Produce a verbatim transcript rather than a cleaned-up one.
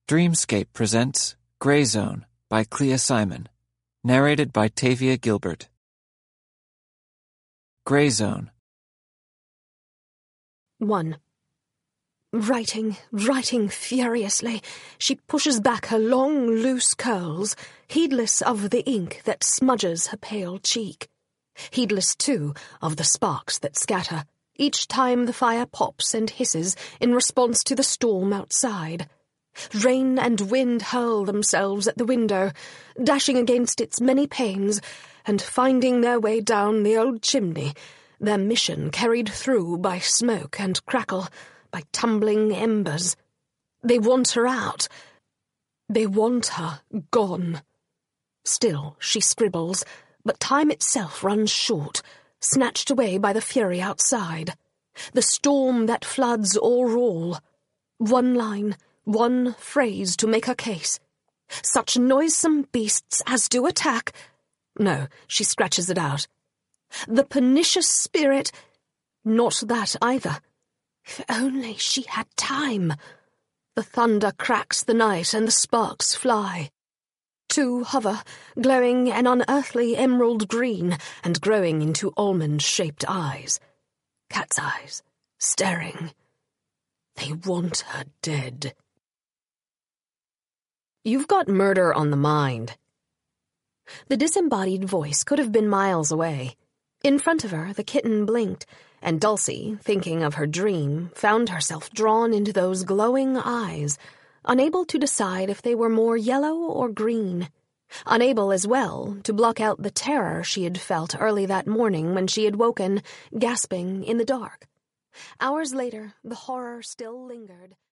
Dreamscape presents Grey Zone by Clea Simon, narrated by Tavia Gilbert. Grey Zone. one. Writing, writing furiously, she pushes back her long, loose curls, heedless of the ink that smudges her pale cheek. Heedless, too, of the sparks that scatter, each time the fire pops and hisses in response to the storm outside. Rain and wind hurl themselves at the window, dashing against its many panes, and finding their way down the old chimney, their mission carried through by smoke and crackle, by tumbling embers. They want her out. They want her gone. Still she scribbles, but time itself runs short, snatched away by the fury outside. The storm that floods or all. One line, one phrase to make her case. Such noisome beasts as do attack. No, she scratches it out. The pernicious spirit. Not that either. If only she had time. The thunder cracks the night and the sparks fly. Two hover, glowing an unearthly emerald green and growing into almond-shaped eyes. Cat's eyes, staring. They want her dead. You've got murder on the mind. The disembodied voice could have been miles away. In front of her, the kitten blinked, and Dulcie, thinking of her dream, found herself drawn into those glowing eyes, unable to decide if they were more yellow or green, unable as well to block out the terror she had felt early that morning when she had woken, gasping in the dark. Hours later, the horror still lingered.